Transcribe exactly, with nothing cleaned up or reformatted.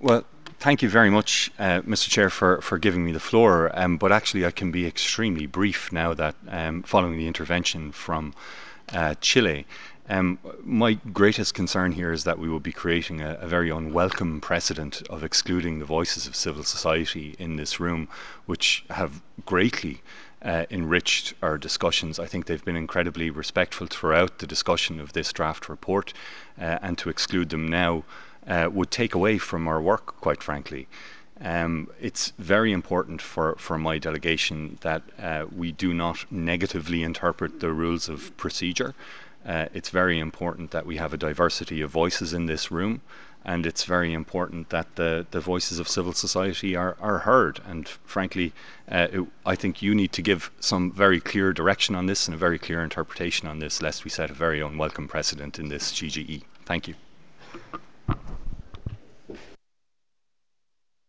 Well, thank you very much, uh, Mister Chair, for, for giving me the floor. Um, but actually, I can be extremely brief now that um, following the intervention from uh, Chile. Um, my greatest concern here is that we will be creating a, a very unwelcome precedent of excluding the voices of civil society in this room, which have greatly uh, enriched our discussions. I think they've been incredibly respectful throughout the discussion of this draft report, uh, and to exclude them now uh, would take away from our work, quite frankly. Um, it's very important for, for my delegation that uh, we do not negatively interpret the rules of procedure. Uh, it's very important that we have a diversity of voices in this room, and it's very important that the, the voices of civil society are, are heard. And frankly, uh, it, I think you need to give some very clear direction on this and a very clear interpretation on this, lest we set a very unwelcome precedent in this G G E. Thank you.